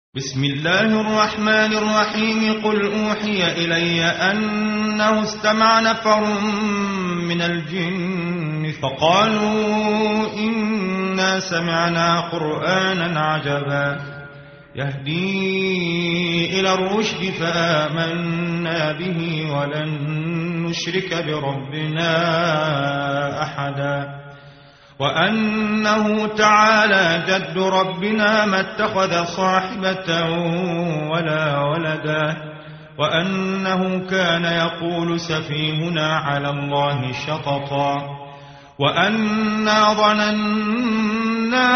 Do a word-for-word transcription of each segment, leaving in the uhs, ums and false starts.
بسم الله الرحمن الرحيم قل أوحي إلي أنه استمع نفر من الجن فقالوا إنا سمعنا قرآنا عجبا يهدي إلى الرشد فآمنا به ولن نشرك بربنا أحدا وأنه تعالى جد ربنا ما اتخذ صاحبة ولا ولدا وأنه كان يقول سفيهنا على الله شططا وأنا ظننا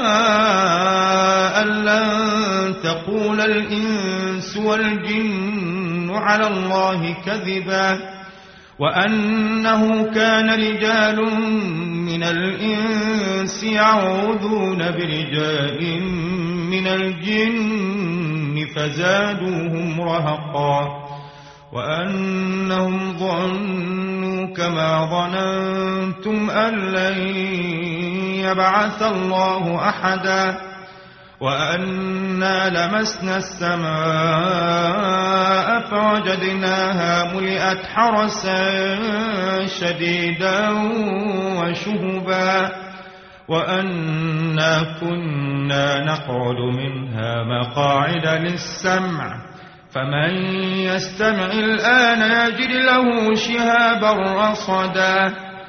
أن لن تقول الإنس والجن على الله كذبا وأنه كان رجال من الإنس يعوذون برجال من الجن فزادوهم رهقا وأنهم ظنوا كما ظننتم أن لن يبعث الله أحدا وأنا لمسنا السماء فوجدناها ملئت حرسا شديدا وشهبا وأنا كنا نقعد منها مقاعد للسمع فمن يستمع الآن يجد له شهابا رصدا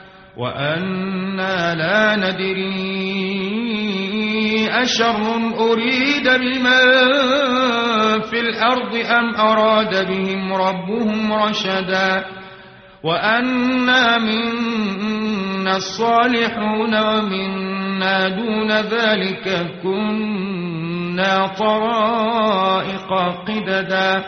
وأنا لا ندري أشر أريد بمن في الأرض أم أراد بهم ربهم رشدا وأنا منا الصالحون ومنا دون ذلك كنا طرائق قددا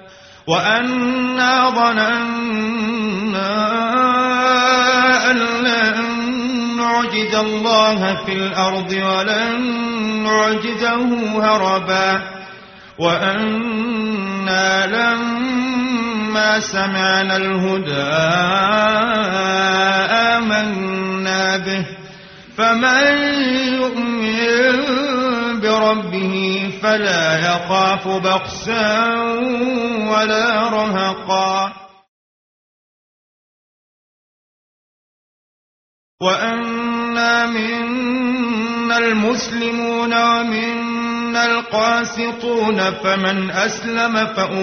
وأنا ظننا أن لن نعجز الله في الأرض ولن نعجزه هربا وأنا لما سمعنا الهدى آمنا به فمن يؤمن بربه فلا يخاف بخسا ولا رهقا وأنا منا المسلمون ومنا القاسطون فمن أسلم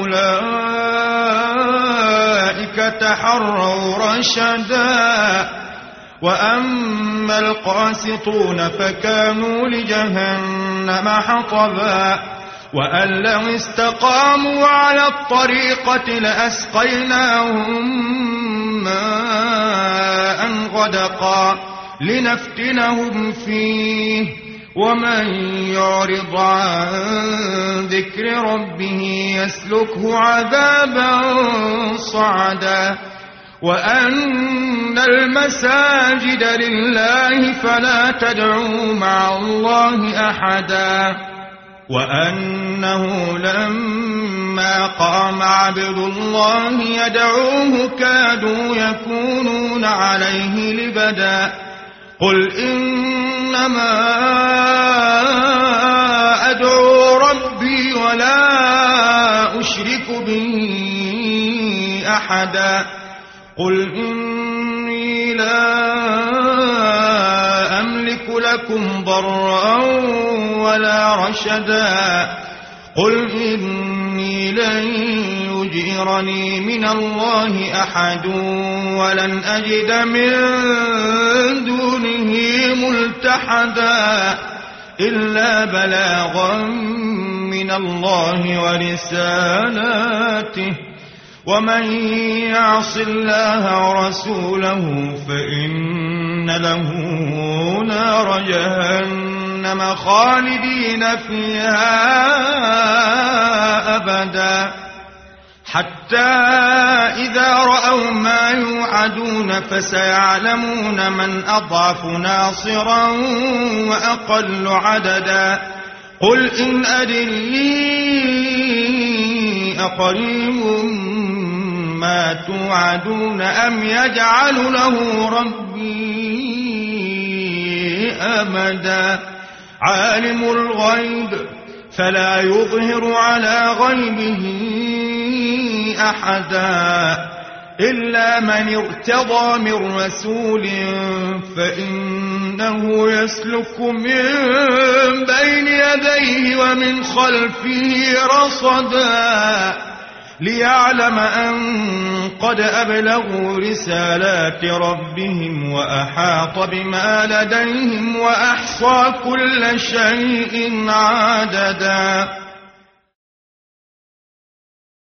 فأولئك تحروا رشدا وأما القاسطون فكانوا لجهنم حطبا وأن لو استقاموا على الطريقة لأسقيناهم ماء غدقا لنفتنهم فيه ومن يعرض عن ذكر ربه يسلكه عذابا صعدا وأن المساجد لله فلا تدعوا مع الله أحدا وأنه لما قام عبد الله يدعوه كادوا يكونون عليه لبدا قل إنما أدعو ربي ولا أشرك به أحدا قل إني لا أملك لكم ضرا ولا رشدا قل إني لن يجيرني من الله أحد ولن أجد من دونه ملتحدا إلا بلاغا من الله ورسالاته ومن يعص الله ورسوله فإن له نار جهنم خالدين فيها أبدا حتى إذا رأوا ما يوعدون فسيعلمون من أضعف ناصرا وأقل عددا قل إن أدري أقريب ما توعدون أم يجعل له ربي أمدا عالم الغيب فلا يظهر على غيبه أحدا إلا من ارتضى من رسول فإنه يسلك من بين يديه ومن خلفه رصدا ليعلم أن قد أبلغوا رسالات ربهم وأحاط بما لديهم وأحصى كل شيء عددا.